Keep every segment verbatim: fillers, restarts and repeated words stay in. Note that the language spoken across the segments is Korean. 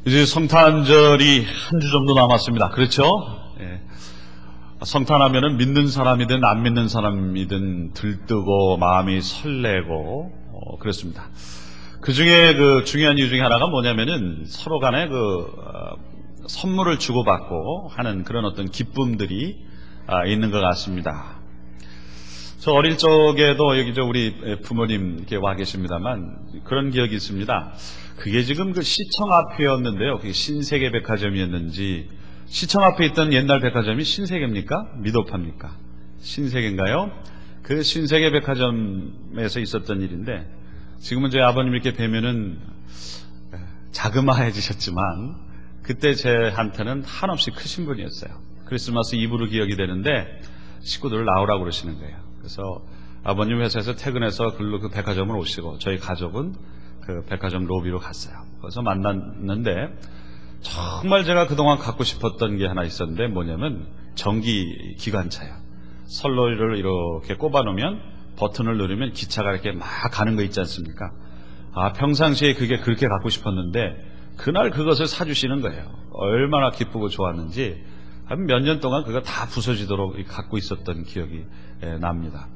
이제 성탄절이 한 주 정도 남았습니다. 그렇죠? 예. 성탄하면은 믿는 사람이든 안 믿는 사람이든 들뜨고 마음이 설레고 어, 그렇습니다. 그 중에 그 중요한 이유 중에 하나가 뭐냐면은 서로 간에 그 어, 선물을 주고받고 하는 그런 어떤 기쁨들이 아, 있는 것 같습니다. 저 어릴 적에도 여기 저 우리 부모님 이렇게 와 계십니다만 그런 기억이 있습니다. 그게 지금 그 시청 앞이었는데요. 그게 신세계 백화점이었는지, 시청 앞에 있던 옛날 백화점이 신세계입니까? 미도파입니까? 신세계인가요? 그 신세계 백화점에서 있었던 일인데, 지금은 저희 아버님 이렇게 뵈면은 자그마해지셨지만 그때 제한테는 한없이 크신 분이었어요. 크리스마스 이브로 기억이 되는데 식구들을 나오라고 그러시는 거예요. 그래서 아버님 회사에서 퇴근해서 글로 그 백화점을 오시고 저희 가족은 그 백화점 로비로 갔어요. 그래서 만났는데 정말 제가 그동안 갖고 싶었던 게 하나 있었는데 뭐냐면 전기 기관차요. 선로를 이렇게 꼽아놓으면 버튼을 누르면 기차가 이렇게 막 가는 거 있지 않습니까? 아, 평상시에 그게 그렇게 갖고 싶었는데 그날 그것을 사주시는 거예요. 얼마나 기쁘고 좋았는지 한 몇 년 동안 그거 다 부서지도록 갖고 있었던 기억이 납니다.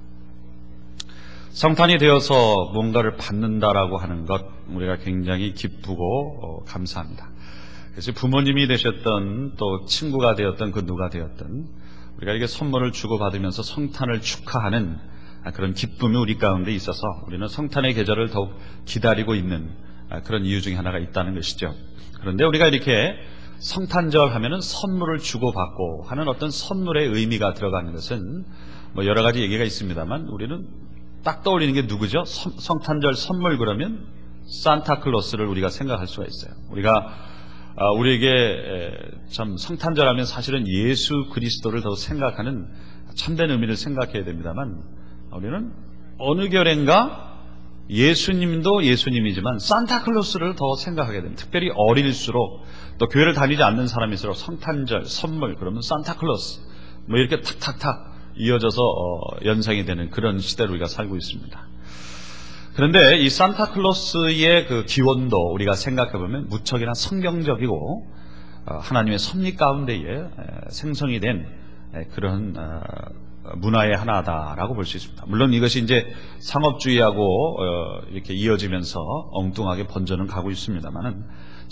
성탄이 되어서 뭔가를 받는다라고 하는 것 우리가 굉장히 기쁘고 어, 감사합니다. 그래서 부모님이 되셨던 또 친구가 되었던 그 누가 되었던 우리가 이게 선물을 주고받으면서 성탄을 축하하는 그런 기쁨이 우리 가운데 있어서 우리는 성탄의 계절을 더욱 기다리고 있는 그런 이유 중에 하나가 있다는 것이죠. 그런데 우리가 이렇게 성탄절 하면은 선물을 주고받고 하는 어떤 선물의 의미가 들어가는 것은 뭐 여러 가지 얘기가 있습니다만 우리는 딱 떠올리는 게 누구죠? 성, 성탄절 선물 그러면 산타클로스를 우리가 생각할 수가 있어요. 우리가 아, 우리에게 참 성탄절 하면 사실은 예수 그리스도를 더 생각하는 참된 의미를 생각해야 됩니다만 우리는 어느 결인가 예수님도 예수님이지만 산타클로스를 더 생각하게 됩니다. 특별히 어릴수록 또 교회를 다니지 않는 사람일수록 성탄절 선물 그러면 산타클로스 뭐 이렇게 탁탁탁 이어져서 어, 연상이 되는 그런 시대로 우리가 살고 있습니다. 그런데 이 산타클로스의 그 기원도 우리가 생각해보면 무척이나 성경적이고 어, 하나님의 섭리 가운데에 에, 생성이 된 에, 그런 어, 문화의 하나다라고 볼 수 있습니다. 물론 이것이 이제 상업주의하고 어, 이렇게 이어지면서 엉뚱하게 번져는 가고 있습니다만은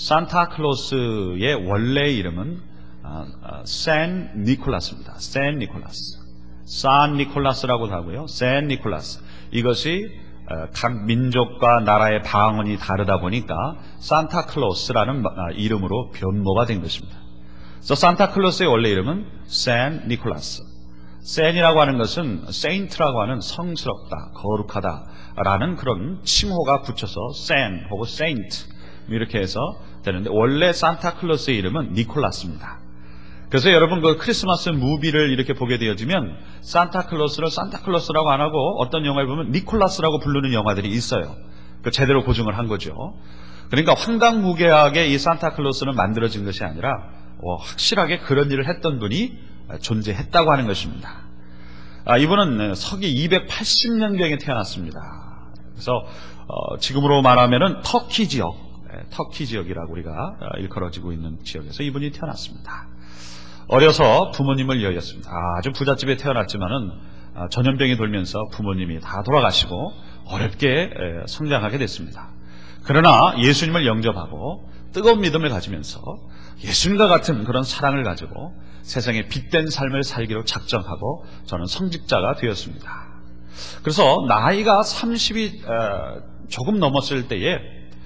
산타클로스의 원래 이름은 아, 아, 샌 니콜라스입니다. 샌 니콜라스. 산 니콜라스라고도 하고요. 샌 니콜라스. 이것이 각 민족과 나라의 방언이 다르다 보니까 산타클로스라는 이름으로 변모가 된 것입니다. 그래서 산타클로스의 원래 이름은 샌 니콜라스. 샌이라고 하는 것은 세인트라고 하는 성스럽다, 거룩하다라는 그런 칭호가 붙여서 샌 혹은 세인트 이렇게 해서 되는데 원래 산타클로스의 이름은 니콜라스입니다. 그래서 여러분 그 크리스마스 무비를 이렇게 보게 되어지면 산타클로스를 산타클로스라고 안 하고 어떤 영화에 보면 니콜라스라고 부르는 영화들이 있어요. 그 제대로 고증을 한 거죠. 그러니까 황당무계하게 이 산타클로스는 만들어진 것이 아니라 어, 확실하게 그런 일을 했던 분이 존재했다고 하는 것입니다. 아, 이분은 서기 이백팔십 년경에 태어났습니다. 그래서 어, 지금으로 말하면은 터키 지역, 터키 지역이라고 우리가 일컬어지고 있는 지역에서 이분이 태어났습니다. 어려서 부모님을 이어졌습니다. 아주 부잣집에 태어났지만은 전염병이 돌면서 부모님이 다 돌아가시고 어렵게 성장하게 됐습니다. 그러나 예수님을 영접하고 뜨거운 믿음을 가지면서 예수님과 같은 그런 사랑을 가지고 세상에 빛된 삶을 살기로 작정하고 저는 성직자가 되었습니다. 그래서 나이가 삼십이 조금 넘었을 때에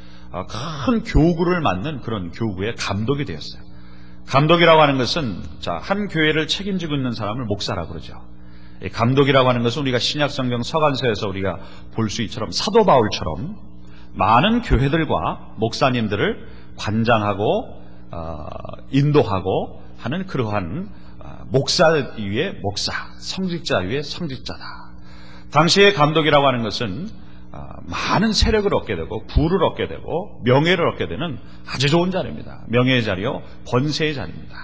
큰 교구를 맡는 그런 교구의 감독이 되었어요. 감독이라고 하는 것은 자, 한 교회를 책임지고 있는 사람을 목사라고 그러죠. 감독이라고 하는 것은 우리가 신약성경 서간서에서 우리가 볼 수 있처럼 사도 바울처럼 많은 교회들과 목사님들을 관장하고 어, 인도하고 하는 그러한 어, 목사 위에 목사, 성직자 위에 성직자다. 당시의 감독이라고 하는 것은 어, 많은 세력을 얻게 되고 부를 얻게 되고 명예를 얻게 되는 아주 좋은 자리입니다. 명예의 자리요, 권세의 자리입니다.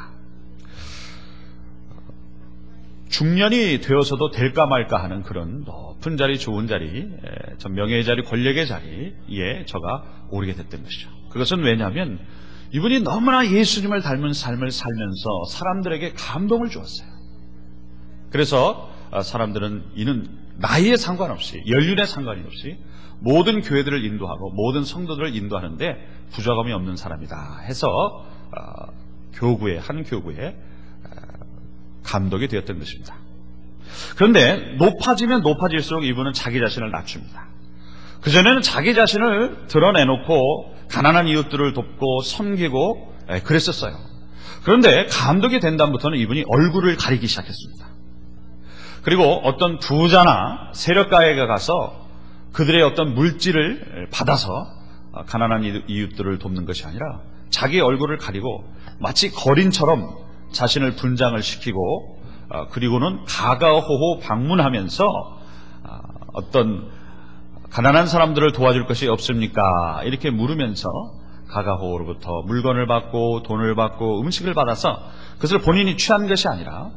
중년이 되어서도 될까 말까 하는 그런 높은 자리, 좋은 자리, 전 명예의 자리, 권력의 자리에 저가 오르게 됐던 것이죠. 그것은 왜냐하면 이분이 너무나 예수님을 닮은 삶을 살면서 사람들에게 감동을 주었어요. 그래서 사람들은 이는 나이에 상관없이, 연륜에 상관이 없이 모든 교회들을 인도하고 모든 성도들을 인도하는데 부족함이 없는 사람이다 해서 교구에, 한 교구에 감독이 되었던 것입니다. 그런데 높아지면 높아질수록 이분은 자기 자신을 낮춥니다. 그전에는 자기 자신을 드러내놓고 가난한 이웃들을 돕고 섬기고 그랬었어요. 그런데 감독이 된 다음부터는 이분이 얼굴을 가리기 시작했습니다. 그리고 어떤 부자나 세력가에 가서 그들의 어떤 물질을 받아서 가난한 이웃들을 돕는 것이 아니라 자기 얼굴을 가리고 마치 거린처럼 자신을 분장을 시키고 그리고는 가가호호 방문하면서 어떤 가난한 사람들을 도와줄 것이 없습니까? 이렇게 물으면서 가가호호로부터 물건을 받고 돈을 받고 음식을 받아서 그것을 본인이 취한 것이 아니라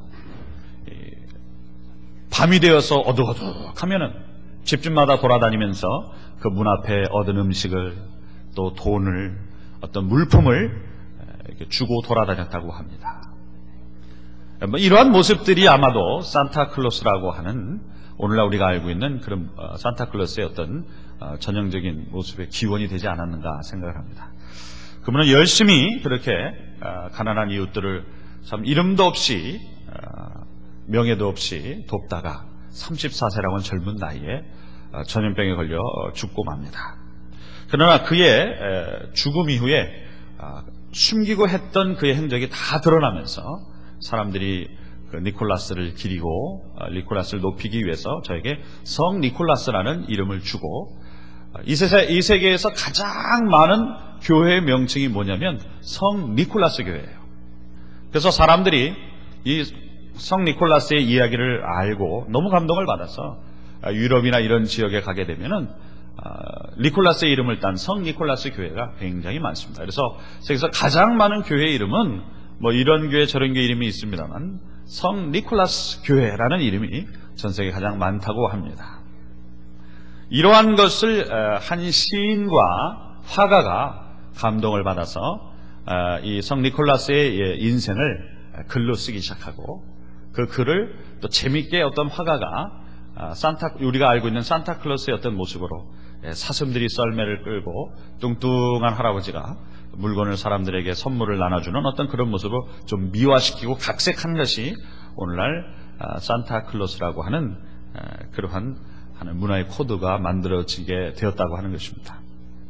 밤이 되어서 어둑어둑하면은 집집마다 돌아다니면서 그 문 앞에 얻은 음식을 또 돈을 어떤 물품을 주고 돌아다녔다고 합니다. 뭐 이러한 모습들이 아마도 산타클로스라고 하는 오늘날 우리가 알고 있는 그런 산타클로스의 어떤 전형적인 모습의 기원이 되지 않았는가 생각을 합니다. 그분은 열심히 그렇게 가난한 이웃들을 참 이름도 없이 명예도 없이 돕다가 서른네 세라고 하는 젊은 나이에 전염병에 걸려 죽고 맙니다. 그러나 그의 죽음 이후에 숨기고 했던 그의 행적이 다 드러나면서 사람들이 그 니콜라스를 기리고 니콜라스를 높이기 위해서 저에게 성 니콜라스라는 이름을 주고 이, 세세, 이 세계에서 가장 많은 교회의 명칭이 뭐냐면 성 니콜라스 교회예요. 그래서 사람들이 이 성 니콜라스의 이야기를 알고 너무 감동을 받아서 유럽이나 이런 지역에 가게 되면은 니콜라스의 이름을 딴 성 니콜라스 교회가 굉장히 많습니다. 그래서 세계에서 가장 많은 교회의 이름은 뭐 이런 교회 저런 교회 이름이 있습니다만 성 니콜라스 교회라는 이름이 전 세계에 가장 많다고 합니다. 이러한 것을 한 시인과 화가가 감동을 받아서 이 성 니콜라스의 인생을 글로 쓰기 시작하고 그 글을 또 재밌게 어떤 화가가 산타, 우리가 알고 있는 산타클로스의 어떤 모습으로 사슴들이 썰매를 끌고 뚱뚱한 할아버지가 물건을 사람들에게 선물을 나눠주는 어떤 그런 모습을 좀 미화시키고 각색한 것이 오늘날 산타클로스라고 하는 그러한 하는 문화의 코드가 만들어지게 되었다고 하는 것입니다.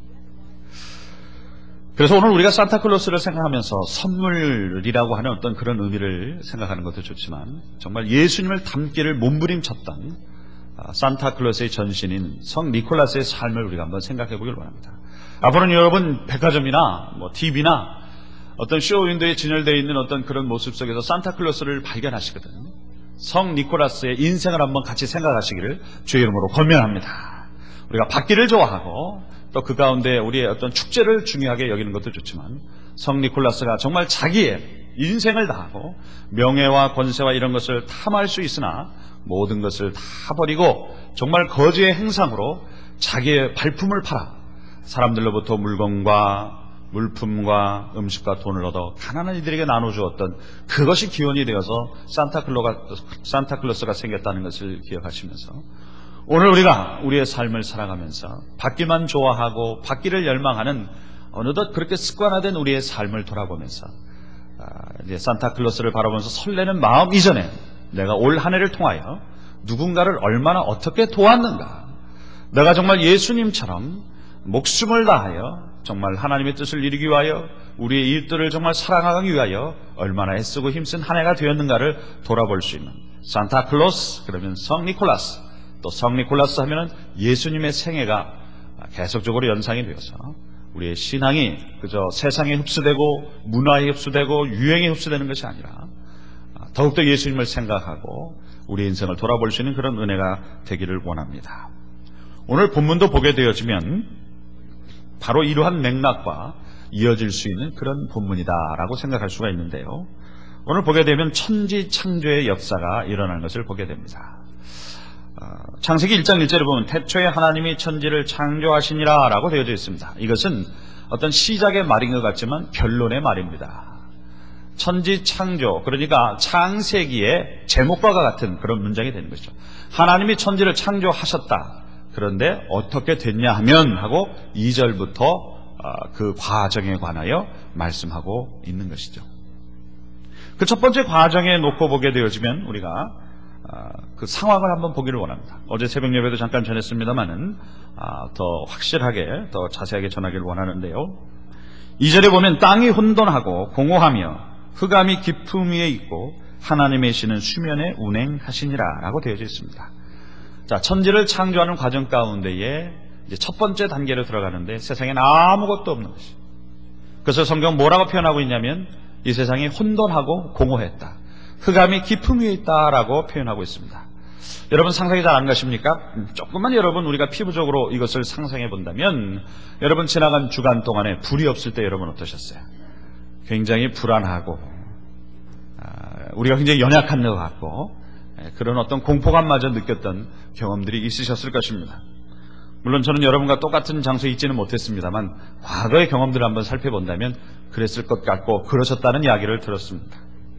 그래서 오늘 우리가 산타클로스를 생각하면서 선물이라고 하는 어떤 그런 의미를 생각하는 것도 좋지만 정말 예수님을 닮기를 몸부림쳤던 산타클로스의 전신인 성 니콜라스의 삶을 우리가 한번 생각해 보길 원합니다. 앞으로는 여러분 백화점이나 뭐 티비나 어떤 쇼윈도에 진열되어 있는 어떤 그런 모습 속에서 산타클로스를 발견하시거든. 성 니콜라스의 인생을 한번 같이 생각하시기를 주의 이름으로 권면합니다. 우리가 받기를 좋아하고 또 그 가운데 우리의 어떤 축제를 중요하게 여기는 것도 좋지만 성 니콜라스가 정말 자기의 인생을 다하고 명예와 권세와 이런 것을 탐할 수 있으나 모든 것을 다 버리고 정말 거지의 행상으로 자기의 발품을 팔아 사람들로부터 물건과 물품과 음식과 돈을 얻어 가난한 이들에게 나눠주었던 그것이 기원이 되어서 산타클로가, 산타클로스가 생겼다는 것을 기억하시면서 오늘 우리가 우리의 삶을 살아가면서 받기만 좋아하고 받기를 열망하는 어느덧 그렇게 습관화된 우리의 삶을 돌아보면서 이제 산타클로스를 바라보면서 설레는 마음 이전에 내가 올 한 해를 통하여 누군가를 얼마나 어떻게 도왔는가, 내가 정말 예수님처럼 목숨을 다하여 정말 하나님의 뜻을 이루기 위하여 우리의 이웃들을 정말 사랑하기 위하여 얼마나 애쓰고 힘쓴 한 해가 되었는가를 돌아볼 수 있는 산타클로스, 그러면 성 니콜라스, 또 성 니콜라스 하면은 예수님의 생애가 계속적으로 연상이 되어서 우리의 신앙이 그저 세상에 흡수되고 문화에 흡수되고 유행에 흡수되는 것이 아니라 더욱더 예수님을 생각하고 우리 인생을 돌아볼 수 있는 그런 은혜가 되기를 원합니다. 오늘 본문도 보게 되어지면 바로 이러한 맥락과 이어질 수 있는 그런 본문이다라고 생각할 수가 있는데요. 오늘 보게 되면 천지 창조의 역사가 일어나는 것을 보게 됩니다. 창세기 일 장 일 절에 보면 태초에 하나님이 천지를 창조하시니라 라고 되어져 있습니다. 이것은 어떤 시작의 말인 것 같지만 결론의 말입니다. 천지 창조, 그러니까 창세기의 제목과 같은 그런 문장이 되는 것이죠. 하나님이 천지를 창조하셨다. 그런데 어떻게 됐냐 하면 하고 이 절부터 그 과정에 관하여 말씀하고 있는 것이죠. 그 첫 번째 과정에 놓고 보게 되어지면 우리가 그 상황을 한번 보기를 원합니다. 어제 새벽 예배도 잠깐 전했습니다만은 더 확실하게 더 자세하게 전하기를 원하는데요. 이 절에 보면 땅이 혼돈하고 공허하며 흑암이 깊음 위에 있고 하나님의 신은 수면에 운행하시니라 라고 되어져 있습니다. 자, 천지를 창조하는 과정 가운데에 이제 첫 번째 단계로 들어가는데 세상엔 아무것도 없는 것이. 그래서 성경 뭐라고 표현하고 있냐면 이 세상이 혼돈하고 공허했다. 흑암이 깊음 위에 있다라고 표현하고 있습니다. 여러분 상상이 잘 안 가십니까? 조금만 여러분 우리가 피부적으로 이것을 상상해 본다면 여러분 지나간 주간 동안에 불이 없을 때 여러분 어떠셨어요? 굉장히 불안하고 우리가 굉장히 연약한 것 같고 그런 어떤 공포감마저 느꼈던 경험들이 있으셨을 것입니다. 물론 저는 여러분과 똑같은 장소에 있지는 못했습니다만 과거의 경험들을 한번 살펴본다면 그랬을 것 같고 그러셨다는 이야기를 들었습니다.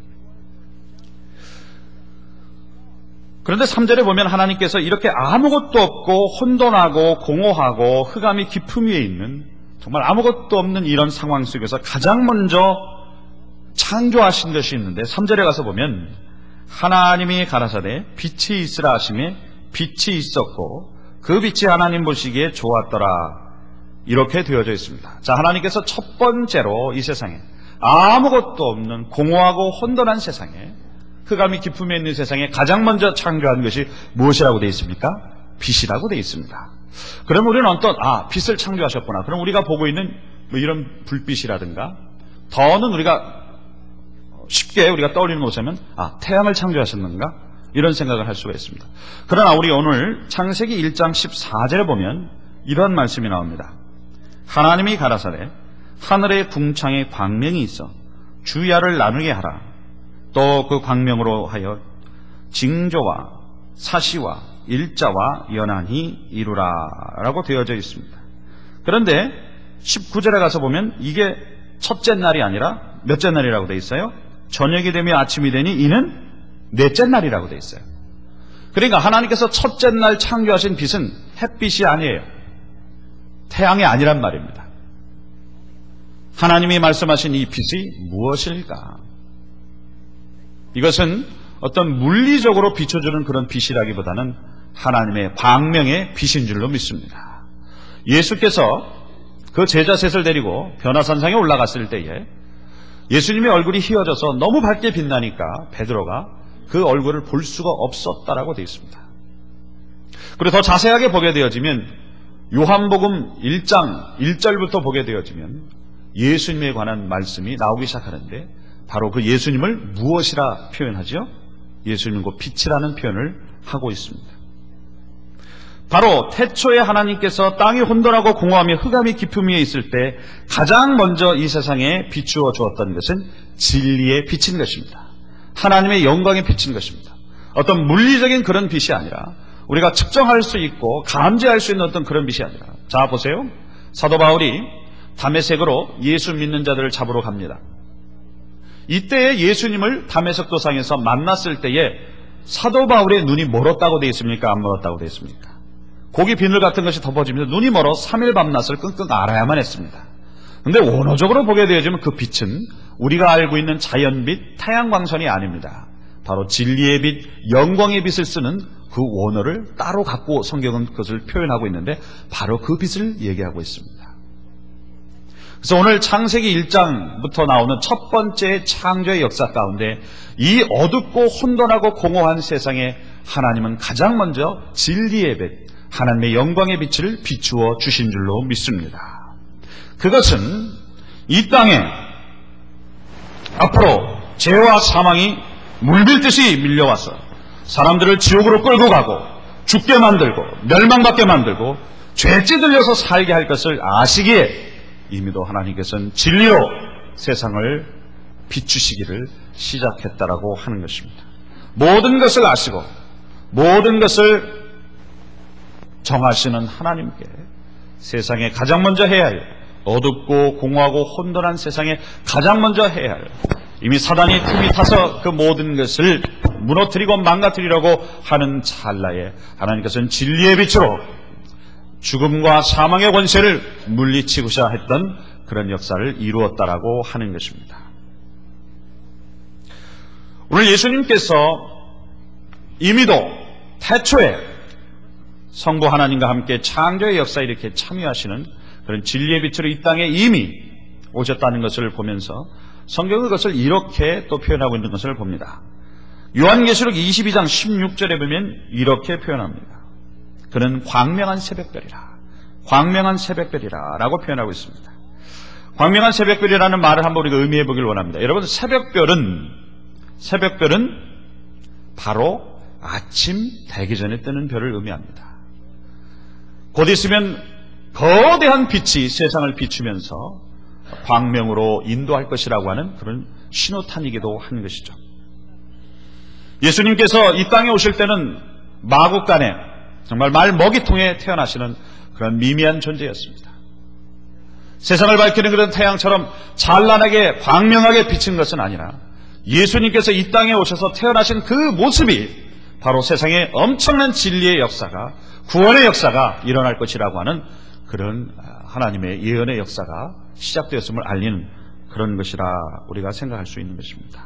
그런데 삼 절에 보면 하나님께서 이렇게 아무것도 없고 혼돈하고 공허하고 흑암이 깊음 위에 있는 정말 아무것도 없는 이런 상황 속에서 가장 먼저 창조하신 것이 있는데 삼 절에 가서 보면 하나님이 가라사대 빛이 있으라 하시매 빛이 있었고 그 빛이 하나님 보시기에 좋았더라 이렇게 되어져 있습니다. 자, 하나님께서 첫 번째로 이 세상에 아무것도 없는 공허하고 혼돈한 세상에 흑암이 깊음에 있는 세상에 가장 먼저 창조한 것이 무엇이라고 되어 있습니까? 빛이라고 되어 있습니다. 그럼 우리는 어떤 아 빛을 창조하셨구나. 그럼 우리가 보고 있는 뭐 이런 불빛이라든가 더는 우리가 쉽게 우리가 떠올리는 것이면 아 태양을 창조하셨는가 이런 생각을 할 수가 있습니다. 그러나 우리 오늘 창세기 일 장 십사 절에 보면 이런 말씀이 나옵니다. 하나님이 가라사대 하늘의 궁창에 광명이 있어 주야를 나누게 하라. 또 그 광명으로 하여 징조와 사시와 일자와 연한이 이루라 라고 되어져 있습니다. 그런데 십구 절에 가서 보면 이게 첫째 날이 아니라 몇째 날이라고 되어 있어요? 저녁이 되며 아침이 되니 이는 넷째 날이라고 되어 있어요. 그러니까 하나님께서 첫째 날 창조하신 빛은 햇빛이 아니에요. 태양이 아니란 말입니다. 하나님이 말씀하신 이 빛이 무엇일까? 이것은 어떤 물리적으로 비춰주는 그런 빛이라기보다는 하나님의 광명의 빛인 줄로 믿습니다. 예수께서 그 제자 셋을 데리고 변화산상에 올라갔을 때에 예수님의 얼굴이 휘어져서 너무 밝게 빛나니까 베드로가 그 얼굴을 볼 수가 없었다라고 되어 있습니다. 그리고 더 자세하게 보게 되어지면 요한복음 일 장 일 절부터 보게 되어지면 예수님에 관한 말씀이 나오기 시작하는데 바로 그 예수님을 무엇이라 표현하죠? 예수님은 곧 빛이라는 표현을 하고 있습니다. 바로 태초에 하나님께서 땅이 혼돈하고 공허하며 흑암이 깊음 위에 있을 때 가장 먼저 이 세상에 비추어 주었던 것은 진리의 빛인 것입니다. 하나님의 영광의 빛인 것입니다. 어떤 물리적인 그런 빛이 아니라 우리가 측정할 수 있고 감지할 수 있는 어떤 그런 빛이 아니라 자 보세요. 사도 바울이 다메섹으로 예수 믿는 자들을 잡으러 갑니다. 이때에 예수님을 다메섹 도상에서 만났을 때에 사도 바울의 눈이 멀었다고 되어 있습니까? 안 멀었다고 되어 있습니까? 고기 비늘 같은 것이 덮어지면서 눈이 멀어 삼 일 밤낮을 끙끙 앓아야만 했습니다. 그런데 원어적으로 보게 되어지면 그 빛은 우리가 알고 있는 자연빛, 태양광선이 아닙니다. 바로 진리의 빛, 영광의 빛을 쓰는 그 원어를 따로 갖고 성경은 그것을 표현하고 있는데 바로 그 빛을 얘기하고 있습니다. 그래서 오늘 창세기 일 장부터 나오는 첫 번째 창조의 역사 가운데 이 어둡고 혼돈하고 공허한 세상에 하나님은 가장 먼저 진리의 빛, 하나님의 영광의 빛을 비추어 주신 줄로 믿습니다. 그것은 이 땅에 앞으로 죄와 사망이 물밀듯이 밀려와서 사람들을 지옥으로 끌고 가고 죽게 만들고 멸망받게 만들고 죄 찌들려서 살게 할 것을 아시기에 이미도 하나님께서는 진리로 세상을 비추시기를 시작했다라고 하는 것입니다. 모든 것을 아시고 모든 것을 정하시는 하나님께 세상에 가장 먼저 해야 할 어둡고 공허하고 혼돈한 세상에 가장 먼저 해야 할, 이미 사단이 틈이 타서 그 모든 것을 무너뜨리고 망가뜨리려고 하는 찰나에 하나님께서는 진리의 빛으로 죽음과 사망의 권세를 물리치고자 했던 그런 역사를 이루었다라고 하는 것입니다. 오늘 예수님께서 이미도 태초에 성부 하나님과 함께 창조의 역사에 이렇게 참여하시는 그런 진리의 빛으로 이 땅에 이미 오셨다는 것을 보면서 성경은 그것을 이렇게 또 표현하고 있는 것을 봅니다. 요한계시록 이십이 장 십육 절에 보면 이렇게 표현합니다. 그는 광명한 새벽별이라, 광명한 새벽별이라 라고 표현하고 있습니다. 광명한 새벽별이라는 말을 한번 우리가 의미해 보길 원합니다. 여러분, 새벽별은 새벽별은 바로 아침 되기 전에 뜨는 별을 의미합니다. 곧 있으면 거대한 빛이 세상을 비추면서 광명으로 인도할 것이라고 하는 그런 신호탄이기도 한 것이죠. 예수님께서 이 땅에 오실 때는 마구간에 정말 말 먹이통에 태어나시는 그런 미미한 존재였습니다. 세상을 밝히는 그런 태양처럼 찬란하게 광명하게 비친 것은 아니라 예수님께서 이 땅에 오셔서 태어나신 그 모습이 바로 세상에 엄청난 진리의 역사가, 구원의 역사가 일어날 것이라고 하는 그런 하나님의 예언의 역사가 시작되었음을 알리는 그런 것이라 우리가 생각할 수 있는 것입니다.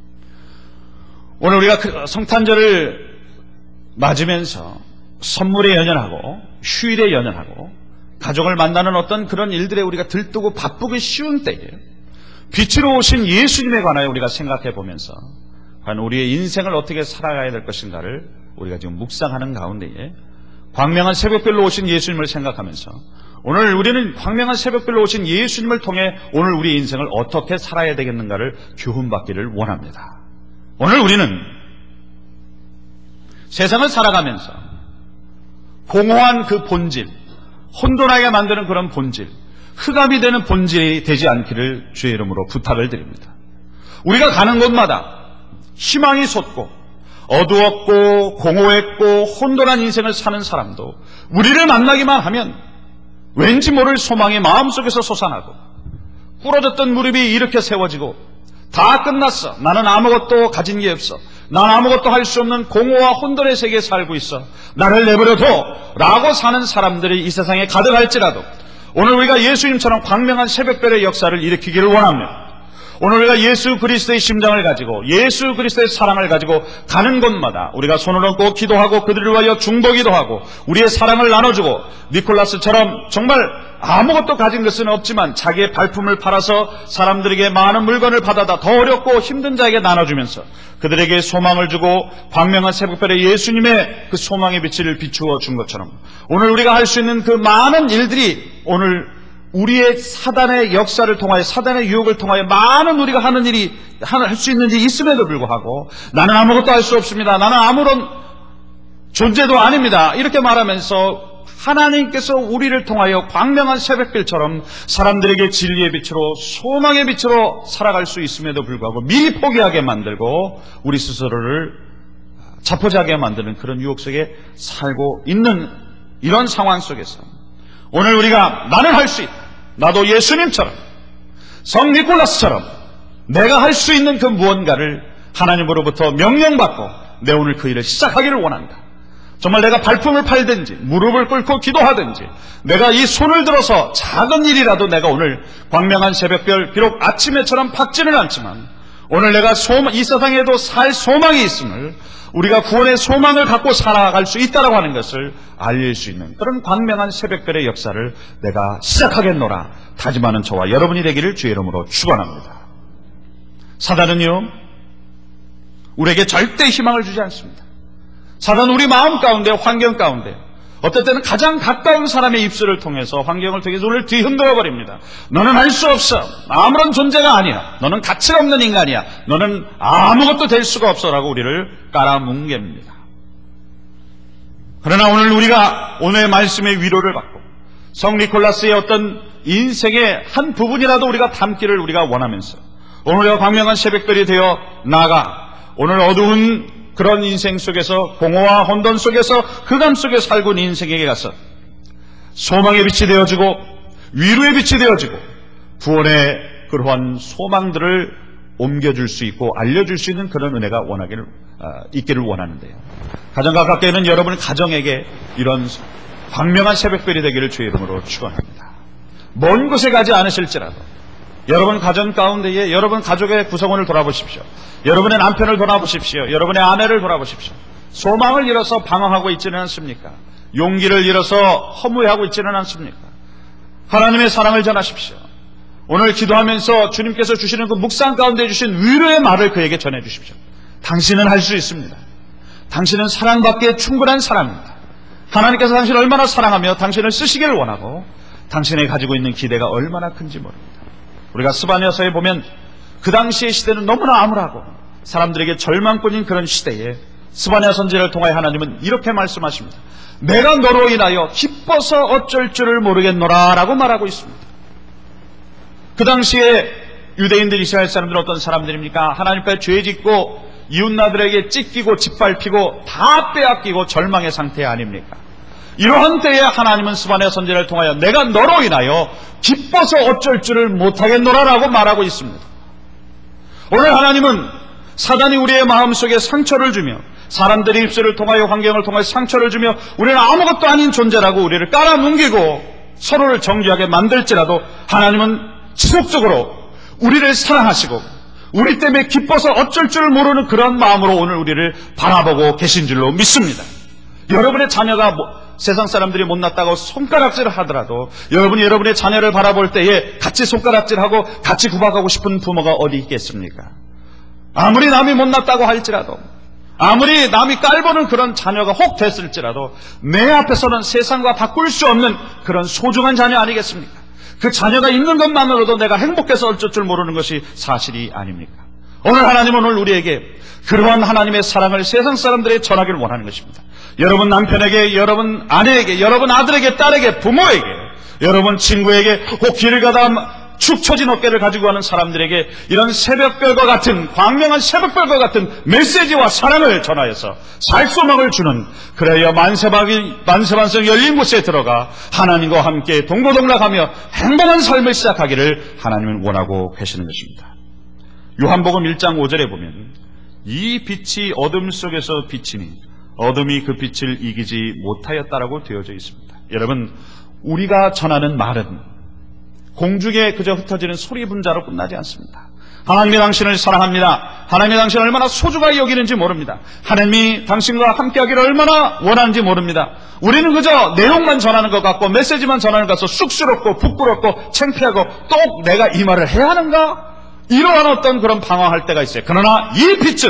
오늘 우리가 성탄절을 맞으면서 선물에 연연하고 휴일에 연연하고 가족을 만나는 어떤 그런 일들에 우리가 들뜨고 바쁘기 쉬운 때에 빛으로 오신 예수님에 관하여 우리가 생각해 보면서 과연 우리의 인생을 어떻게 살아가야 될 것인가를 우리가 지금 묵상하는 가운데에 광명한 새벽별로 오신 예수님을 생각하면서 오늘 우리는 광명한 새벽별로 오신 예수님을 통해 오늘 우리의 인생을 어떻게 살아야 되겠는가를 교훈받기를 원합니다. 오늘 우리는 세상을 살아가면서 공허한 그 본질, 혼돈하게 만드는 그런 본질, 흑암이 되는 본질이 되지 않기를 주의 이름으로 부탁을 드립니다. 우리가 가는 곳마다 희망이 솟고 어두웠고 공허했고 혼돈한 인생을 사는 사람도 우리를 만나기만 하면 왠지 모를 소망이 마음속에서 솟아나고 부러졌던 무릎이 일으켜 세워지고 다 끝났어, 나는 아무것도 가진 게 없어, 난 아무것도 할 수 없는 공허와 혼돈의 세계에 살고 있어, 나를 내버려둬 라고 사는 사람들이 이 세상에 가득할지라도 오늘 우리가 예수님처럼 광명한 새벽별의 역사를 일으키기를 원합니다. 오늘 우리가 예수 그리스도의 심장을 가지고 예수 그리스도의 사랑을 가지고 가는 곳마다 우리가 손을 얹고 기도하고 그들을 위하여 중보기도 하고 우리의 사랑을 나눠주고 니콜라스처럼 정말 아무것도 가진 것은 없지만 자기의 발품을 팔아서 사람들에게 많은 물건을 받아다 더 어렵고 힘든 자에게 나눠주면서 그들에게 소망을 주고 광명한 새벽별의 예수님의 그 소망의 빛을 비추어 준 것처럼 오늘 우리가 할 수 있는 그 많은 일들이 오늘 우리의 사단의 역사를 통하여 사단의 유혹을 통하여 많은 우리가 하는 일이 할 수 있는 일이 있음에도 불구하고 나는 아무것도 할 수 없습니다, 나는 아무런 존재도 아닙니다 이렇게 말하면서 하나님께서 우리를 통하여 광명한 새벽별처럼 사람들에게 진리의 빛으로 소망의 빛으로 살아갈 수 있음에도 불구하고 미리 포기하게 만들고 우리 스스로를 자포자기하게 만드는 그런 유혹 속에 살고 있는 이런 상황 속에서 오늘 우리가 나는 할 수 있다, 나도 예수님처럼 성 니콜라스처럼 내가 할 수 있는 그 무언가를 하나님으로부터 명령받고 내 오늘 그 일을 시작하기를 원한다. 정말 내가 발품을 팔든지 무릎을 꿇고 기도하든지 내가 이 손을 들어서 작은 일이라도 내가 오늘 광명한 새벽별, 비록 아침에처럼 밝지는 않지만 오늘 내가 소망, 이 세상에도 살 소망이 있음을, 우리가 구원의 소망을 갖고 살아갈 수 있다라고 하는 것을 알릴 수 있는 그런 광명한 새벽별의 역사를 내가 시작하겠노라 다짐하는 저와 여러분이 되기를 주의 이름으로 축원합니다. 사단은요 우리에게 절대 희망을 주지 않습니다. 사단은 우리 마음 가운데, 환경 가운데 어떨 때는 가장 가까운 사람의 입술을 통해서, 환경을 통해서 우리를 뒤흔들어 버립니다. 너는 할 수 없어, 아무런 존재가 아니야, 너는 가치가 없는 인간이야, 너는 아무것도 될 수가 없어 라고 우리를 깔아뭉갭니다. 그러나 오늘 우리가 오늘의 말씀의 위로를 받고 성 니콜라스의 어떤 인생의 한 부분이라도 우리가 담기를 우리가 원하면서 오늘 우리가 광명한 새벽별이 되어 나아가 오늘 어두운 그런 인생 속에서, 공허와 혼돈 속에서, 흑암 속에 살고 있는 인생에게 가서 소망의 빛이 되어주고 위로의 빛이 되어지고 구원의 그러한 소망들을 옮겨줄 수 있고 알려줄 수 있는 그런 은혜가 원하기를, 아, 있기를 원하는데요. 가정과 가까이는 여러분 가정에게 이런 광명한 새벽별이 되기를 주의 이름으로 축원합니다. 먼 곳에 가지 않으실지라도 여러분 가정 가운데에 여러분 가족의 구성원을 돌아보십시오. 여러분의 남편을 돌아보십시오. 여러분의 아내를 돌아보십시오. 소망을 잃어서 방황하고 있지는 않습니까? 용기를 잃어서 허무해하고 있지는 않습니까? 하나님의 사랑을 전하십시오. 오늘 기도하면서 주님께서 주시는 그 묵상 가운데 주신 위로의 말을 그에게 전해 주십시오. 당신은 할 수 있습니다. 당신은 사랑받기에 충분한 사람입니다. 하나님께서 당신을 얼마나 사랑하며 당신을 쓰시기를 원하고 당신이 가지고 있는 기대가 얼마나 큰지 모릅니다. 우리가 스바냐서에 보면 그 당시의 시대는 너무나 암울하고 사람들에게 절망뿐인 그런 시대에 스바냐 선지자를 통하여 하나님은 이렇게 말씀하십니다. 내가 너로 인하여 기뻐서 어쩔 줄을 모르겠노라 라고 말하고 있습니다. 그 당시에 유대인들, 이스라엘 사람들은 어떤 사람들입니까? 하나님 앞에 죄 짓고 이웃나들에게 찢기고 짓밟히고 다 빼앗기고 절망의 상태 아닙니까? 이러한 때에 하나님은 스바냐 선지자를 통하여 내가 너로 인하여 기뻐서 어쩔 줄을 못하겠노라 라고 말하고 있습니다. 오늘 하나님은 사단이 우리의 마음속에 상처를 주며 사람들의 입술을 통하여 환경을 통하여 상처를 주며 우리는 아무것도 아닌 존재라고 우리를 깔아뭉개고 서로를 정죄하게 만들지라도 하나님은 지속적으로 우리를 사랑하시고 우리 때문에 기뻐서 어쩔 줄 모르는 그런 마음으로 오늘 우리를 바라보고 계신 줄로 믿습니다. 여러분의 자녀가 뭐, 세상 사람들이 못났다고 손가락질을 하더라도 여러분이 여러분의 자녀를 바라볼 때에 같이 손가락질하고 같이 구박하고 싶은 부모가 어디 있겠습니까? 아무리 남이 못났다고 할지라도 아무리 남이 깔보는 그런 자녀가 혹 됐을지라도 내 앞에서는 세상과 바꿀 수 없는 그런 소중한 자녀 아니겠습니까? 그 자녀가 있는 것만으로도 내가 행복해서 어쩔 줄 모르는 것이 사실이 아닙니까? 오늘 하나님은 오늘 우리에게 그러한 하나님의 사랑을 세상 사람들에게 전하기를 원하는 것입니다. 여러분 남편에게, 여러분 아내에게, 여러분 아들에게, 딸에게, 부모에게, 여러분 친구에게, 혹 길을 가다 축 처진 어깨를 가지고 가는 사람들에게 이런 새벽별과 같은, 광명한 새벽별과 같은 메시지와 사랑을 전하여서 살소망을 주는, 그래야 만세방이, 만세반성 열린 곳에 들어가 하나님과 함께 동고동락하며 행복한 삶을 시작하기를 하나님은 원하고 계시는 것입니다. 요한복음 일 장 오 절에 보면 이 빛이 어둠 속에서 비치니 어둠이 그 빛을 이기지 못하였다라고 되어져 있습니다. 여러분, 우리가 전하는 말은 공중에 그저 흩어지는 소리 분자로 끝나지 않습니다. 하나님이 당신을 사랑합니다. 하나님이 당신을 얼마나 소중하게 여기는지 모릅니다. 하나님이 당신과 함께하기를 얼마나 원하는지 모릅니다. 우리는 그저 내용만 전하는 것 같고 메시지만 전하는 것 같아서 쑥스럽고 부끄럽고 창피하고 또 내가 이 말을 해야 하는가? 이러한 어떤 그런 방황할 때가 있어요. 그러나 이 빛은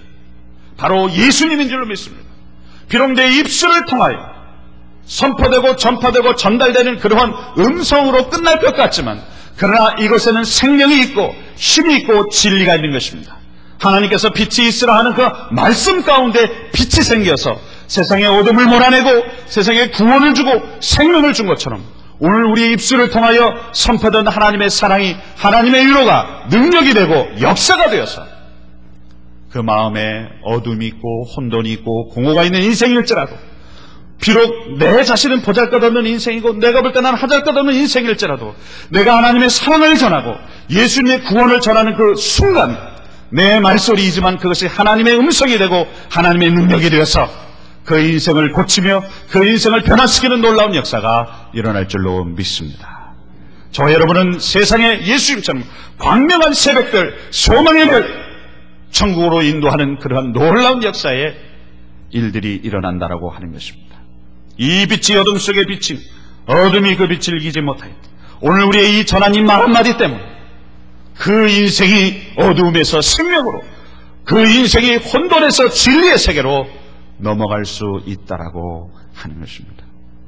바로 예수님인 줄로 믿습니다. 비록 내 입술을 통하여 선포되고 전파되고 전달되는 그러한 음성으로 끝날 것 같지만 그러나 이것에는 생명이 있고 힘이 있고 진리가 있는 것입니다. 하나님께서 빛이 있으라 하는 그 말씀 가운데 빛이 생겨서 세상의 어둠을 몰아내고 세상에 구원을 주고 생명을 준 것처럼 오늘 우리의 입술을 통하여 선포된 하나님의 사랑이 하나님의 위로가 능력이 되고 역사가 되어서 그 마음에 어둠이 있고 혼돈이 있고 공허가 있는 인생일지라도 비록 내 자신은 보잘것없는 인생이고 내가 볼 때 난 하잘것없는 인생일지라도 내가 하나님의 사랑을 전하고 예수님의 구원을 전하는 그 순간 내 말소리이지만 그것이 하나님의 음성이 되고 하나님의 능력이 되어서 그 인생을 고치며 그 인생을 변화시키는 놀라운 역사가 일어날 줄로 믿습니다. 저와 여러분은 세상의 예수님처럼 광명한 새벽별, 소망의 별, 천국으로 인도하는 그러한 놀라운 역사의 일들이 일어난다라고 하는 것입니다. 이 빛이 어둠 속에 비친 어둠이 그 빛을 이기지 못하였다. 오늘 우리의 이 전한 이 말 한마디 때문에 그 인생이 어둠에서 생명으로, 그 인생이 혼돈에서 진리의 세계로 넘어갈 수 있다라고 하는 것입니다.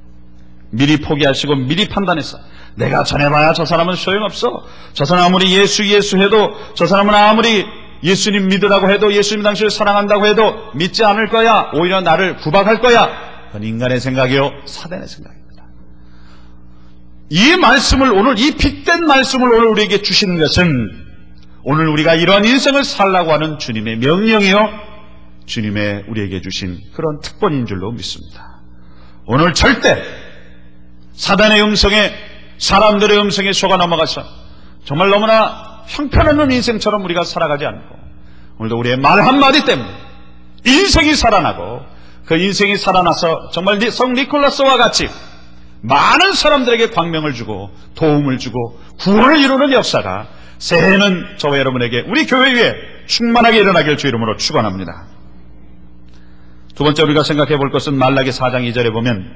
미리 포기하시고 미리 판단해서 내가 전해봐야 저 사람은 소용없어, 저 사람 아무리 예수 예수 해도, 저 사람은 아무리 예수님 믿으라고 해도, 예수님 당신을 사랑한다고 해도 믿지 않을 거야, 오히려 나를 구박할 거야, 그건 인간의 생각이요 사단의 생각입니다. 이 말씀을 오늘, 이 빛된 말씀을 오늘 우리에게 주시는 것은 오늘 우리가 이러한 인생을 살라고 하는 주님의 명령이요 주님의 우리에게 주신 그런 특권인 줄로 믿습니다. 오늘 절대 사단의 음성에 사람들의 음성에 속아 넘어가서 정말 너무나 형편없는 인생처럼 우리가 살아가지 않고 오늘도 우리의 말 한마디 때문에 인생이 살아나고 그 인생이 살아나서 정말 성 니콜라스와 같이 많은 사람들에게 광명을 주고 도움을 주고 구원을 이루는 역사가 새해는 저와 여러분에게 우리 교회 위에 충만하게 일어나길 주 이름으로 축원합니다. 두 번째 우리가 생각해 볼 것은 말라기 사 장 이 절에 보면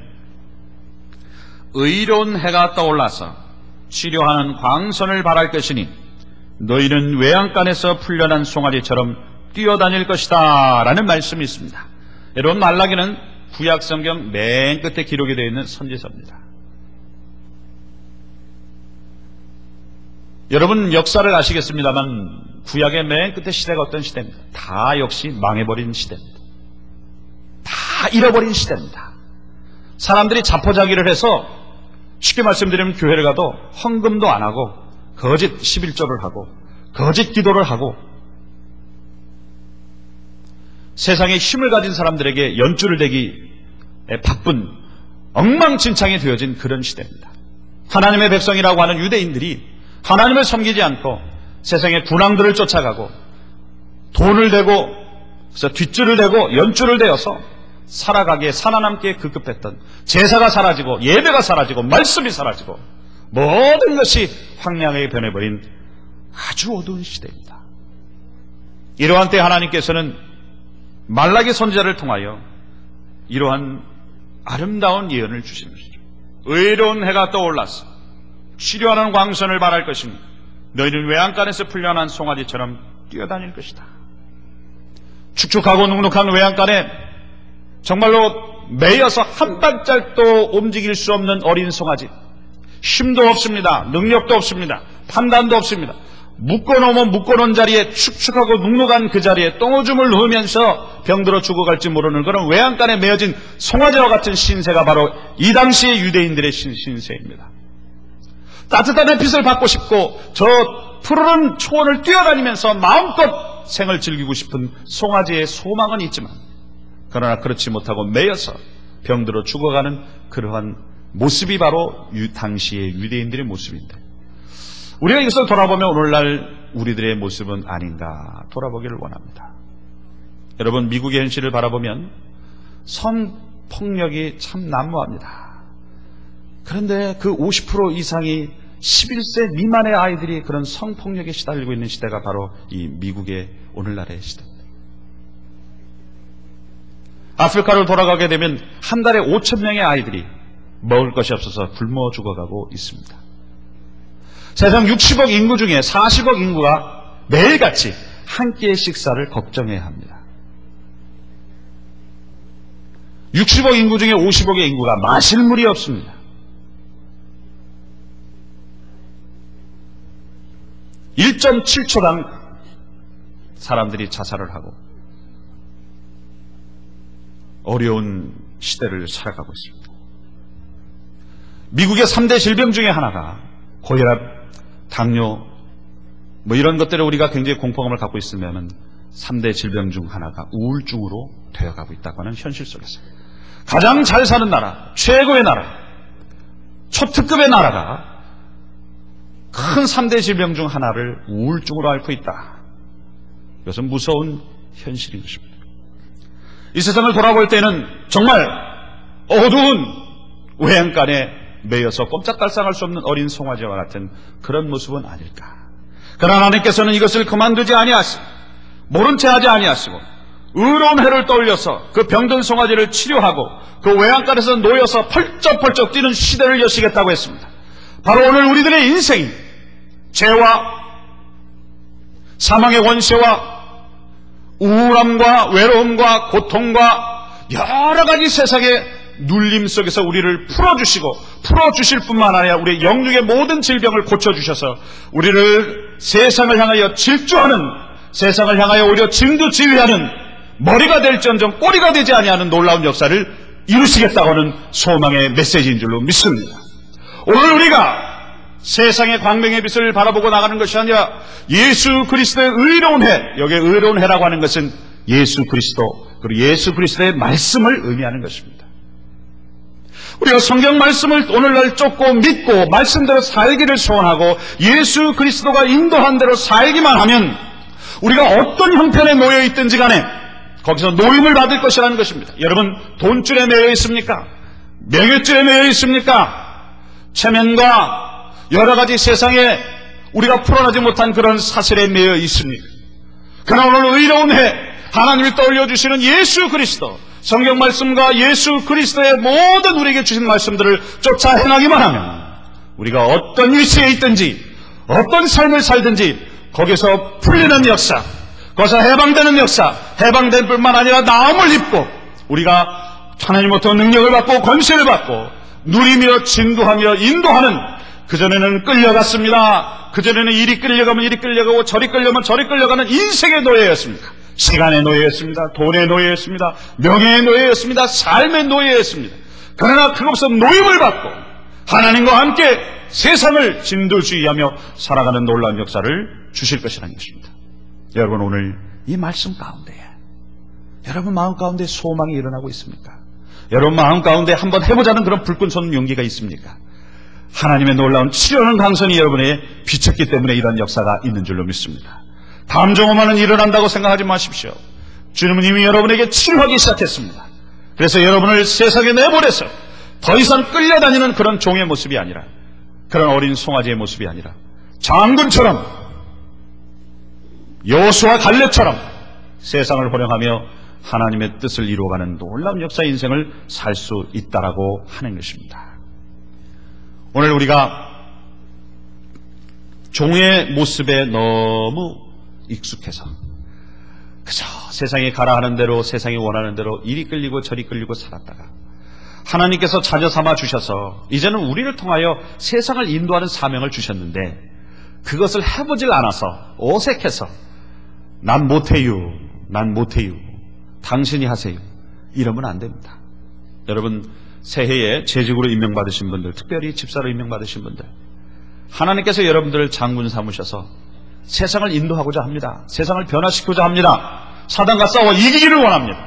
의로운 해가 떠올라서 치료하는 광선을 발할 것이니 너희는 외양간에서 풀려난 송아지처럼 뛰어다닐 것이다 라는 말씀이 있습니다. 여러분, 말라기는 구약성경 맨 끝에 기록이 되어 있는 선지서입니다. 여러분 역사를 아시겠습니다만 구약의 맨 끝에 시대가 어떤 시대입니다. 다 역시 망해버린 시대입니다. 다 잃어버린 시대입니다. 사람들이 자포자기를 해서 쉽게 말씀드리면 교회를 가도 헌금도 안 하고 거짓 십일조를 하고 거짓 기도를 하고 세상에 힘을 가진 사람들에게 연줄을 대기에 바쁜 엉망진창이 되어진 그런 시대입니다. 하나님의 백성이라고 하는 유대인들이 하나님을 섬기지 않고 세상의 군왕들을 쫓아가고 돈을 대고 그래서 뒷줄을 대고 연줄을 대어서 살아가기에 살아남기에 급급했던 제사가 사라지고 예배가 사라지고 말씀이 사라지고 모든 것이 황량하게 변해버린 아주 어두운 시대입니다. 이러한 때 하나님께서는 말라기 선지자를 통하여 이러한 아름다운 예언을 주시는 것이죠. 의로운 해가 떠올라서 치료하는 광선을 발할 것이니 너희는 외양간에서 풀려난 송아지처럼 뛰어다닐 것이다. 축축하고 눅눅한 외양간에 정말로 매여서 한 발짝도 움직일 수 없는 어린 송아지, 힘도 없습니다. 능력도 없습니다. 판단도 없습니다. 묶어놓으면 묶어놓은 자리에 축축하고 눅눅한 그 자리에 똥오줌을 넣으면서 병들어 죽어갈지 모르는 그런 외양간에 매어진 송아지와 같은 신세가 바로 이 당시의 유대인들의 신, 신세입니다. 따뜻한 햇빛을 받고 싶고 저 푸르른 초원을 뛰어다니면서 마음껏 생을 즐기고 싶은 송아지의 소망은 있지만 그러나 그렇지 못하고 매여서 병들어 죽어가는 그러한 모습이 바로 유, 당시의 유대인들의 모습인데 우리가 이것을 돌아보면 오늘날 우리들의 모습은 아닌가 돌아보기를 원합니다. 여러분, 미국의 현실을 바라보면 성폭력이 참 난무합니다. 그런데 그 오십 퍼센트 이상이 십일 세 미만의 아이들이 그런 성폭력에 시달리고 있는 시대가 바로 이 미국의 오늘날의 시대입니다. 아프리카를 돌아가게 되면 한 달에 오천 명의 아이들이 먹을 것이 없어서 굶어 죽어가고 있습니다. 세상 육십억 인구 중에 사십억 인구가 매일같이 한 끼의 식사를 걱정해야 합니다. 육십억 인구 중에 오십억의 인구가 마실 물이 없습니다. 일 점 칠 초당 사람들이 자살을 하고 어려운 시대를 살아가고 있습니다. 미국의 삼 대 질병 중에 하나가 고혈압, 당뇨 뭐 이런 것들을 우리가 굉장히 공포감을 갖고 있으면 삼 대 질병 중 하나가 우울증으로 되어가고 있다고 하는 현실 속에서 가장 잘 사는 나라, 최고의 나라, 초특급의 나라가 큰 삼 대 질병 중 하나를 우울증으로 앓고 있다. 이것은 무서운 현실인 것입니다. 이 세상을 돌아볼 때는 정말 어두운 외양간에 매여서 꼼짝달싹할 수 없는 어린 송아지와 같은 그런 모습은 아닐까. 그러나 하나님께서는 이것을 그만두지 아니하시고 모른 채 하지 아니하시고 의로운 해를 떠올려서 그 병든 송아지를 치료하고 그 외양간에서 놓여서 펄쩍펄쩍 뛰는 시대를 여시겠다고 했습니다. 바로 오늘 우리들의 인생이 죄와 사망의 원죄와 우울함과 외로움과 고통과 여러 가지 세상의 눌림 속에서 우리를 풀어주시고 풀어주실 뿐만 아니라 우리의 영육의 모든 질병을 고쳐주셔서 우리를 세상을 향하여 질주하는, 세상을 향하여 오히려 진두지휘하는 머리가 될지언정 꼬리가 되지 아니하는 놀라운 역사를 이루시겠다고 하는 소망의 메시지인 줄로 믿습니다. 오늘 우리가 세상의 광명의 빛을 바라보고 나가는 것이 아니라 예수 그리스도의 의로운 해, 여기에 의로운 해라고 하는 것은 예수 그리스도 그리고 예수 그리스도의 말씀을 의미하는 것입니다. 우리가 성경 말씀을 오늘날 쫓고 믿고 말씀대로 살기를 소원하고 예수 그리스도가 인도한 대로 살기만 하면 우리가 어떤 형편에 놓여 있든지 간에 거기서 노임을 받을 것이라는 것입니다. 여러분, 돈줄에 매여 있습니까? 명예줄에 매여 있습니까? 체면과 여러 가지 세상에 우리가 풀어나지 못한 그런 사슬에 매여 있습니까? 그러나 오늘 의로운 해 하나님이 떠올려주시는 예수 그리스도, 성경 말씀과 예수 그리스도의 모든 우리에게 주신 말씀들을 쫓아 행하기만 하면 우리가 어떤 위치에 있든지 어떤 삶을 살든지 거기서 풀리는 역사, 거기서 해방되는 역사, 해방될 뿐만 아니라 나음을 입고 우리가 하나님으로부터 능력을 받고 권세를 받고 누리며 진도하며 인도하는, 그전에는 끌려갔습니다. 그전에는 이리 끌려가면 이리 끌려가고 저리 끌려가면 저리 끌려가는 인생의 노예였습니다. 시간의 노예였습니다. 돈의 노예였습니다. 명예의 노예였습니다. 삶의 노예였습니다. 그러나 그것에서 노임을 받고 하나님과 함께 세상을 진도주의하며 살아가는 놀라운 역사를 주실 것이라는 것입니다. 여러분, 오늘 이 말씀 가운데 여러분 마음 가운데 소망이 일어나고 있습니까? 여러분 마음 가운데 한번 해보자는 그런 불끈 솟는 용기가 있습니까? 하나님의 놀라운 치료하는 강선이 여러분에 비쳤기 때문에 이런 역사가 있는 줄로 믿습니다. 다음 종업만은 일어난다고 생각하지 마십시오. 주님은 이미 여러분에게 치료하기 시작했습니다. 그래서 여러분을 세상에 내보내서 더 이상 끌려다니는 그런 종의 모습이 아니라, 그런 어린 송아지의 모습이 아니라 장군처럼 여호수아 갈렙처럼 세상을 호령하며 하나님의 뜻을 이루어가는 놀라운 역사의 인생을 살 수 있다라고 하는 것입니다. 오늘 우리가 종의 모습에 너무 익숙해서 그저 세상에 가라 하는 대로, 세상이 원하는 대로 이리 끌리고 저리 끌리고 살았다가 하나님께서 자녀 삼아 주셔서 이제는 우리를 통하여 세상을 인도하는 사명을 주셨는데 그것을 해보질 않아서 어색해서 난 못해요, 난 못해요, 당신이 하세요, 이러면 안 됩니다. 여러분, 새해에 재직으로 임명받으신 분들, 특별히 집사로 임명받으신 분들, 하나님께서 여러분들을 장군 삼으셔서 세상을 인도하고자 합니다. 세상을 변화시키고자 합니다. 사단과 싸워 이기기를 원합니다.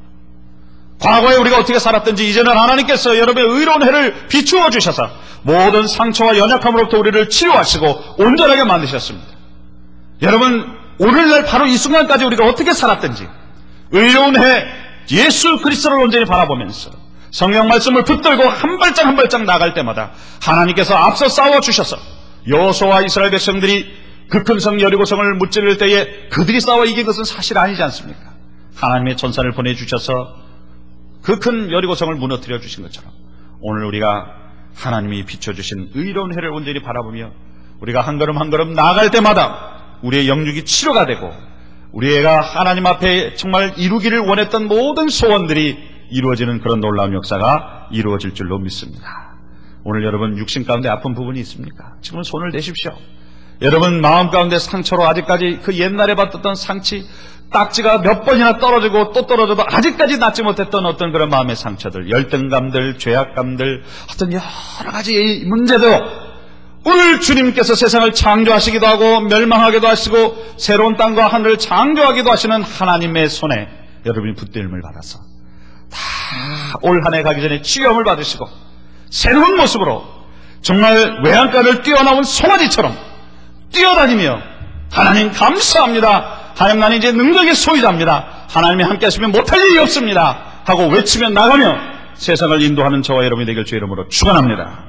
과거에 우리가 어떻게 살았든지 이제는 하나님께서 여러분의 의로운 해를 비추어 주셔서 모든 상처와 연약함으로부터 우리를 치료하시고 온전하게 만드셨습니다. 여러분, 오늘날 바로 이 순간까지 우리가 어떻게 살았든지 의로운 해 예수 그리스도를 온전히 바라보면서 성경 말씀을 붙들고 한 발짝 한 발짝 나갈 때마다 하나님께서 앞서 싸워주셔서 여호수아와 이스라엘 백성들이 그 큰 성 여리고성을 무찌를 때에 그들이 싸워 이긴 것은 사실 아니지 않습니까? 하나님의 전사를 보내주셔서 그 큰 여리고성을 무너뜨려 주신 것처럼 오늘 우리가 하나님이 비춰주신 의로운 해를 온전히 바라보며 우리가 한 걸음 한 걸음 나아갈 때마다 우리의 영육이 치료가 되고 우리가 하나님 앞에 정말 이루기를 원했던 모든 소원들이 이루어지는 그런 놀라운 역사가 이루어질 줄로 믿습니다. 오늘 여러분 육신 가운데 아픈 부분이 있습니까? 지금은 손을 내십시오. 여러분 마음 가운데 상처로 아직까지 그 옛날에 받았던 상처, 딱지가 몇 번이나 떨어지고 또 떨어져도 아직까지 낫지 못했던 어떤 그런 마음의 상처들, 열등감들, 죄악감들, 어떤 여러 가지 문제도 오늘 주님께서 세상을 창조하시기도 하고 멸망하기도 하시고 새로운 땅과 하늘을 창조하기도 하시는 하나님의 손에 여러분이 붙들림을 받아서 다 올 한 해 가기 전에 치유함을 받으시고 새로운 모습으로 정말 외양간을 뛰어나온 송아지처럼 뛰어다니며 하나님 감사합니다, 하나님 나는 이제 능력의 소유자입니다, 하나님이 함께 하시면 못할 일이 없습니다 하고 외치며 나가며 세상을 인도하는 저와 여러분이 되길 주의 이름으로 축원합니다.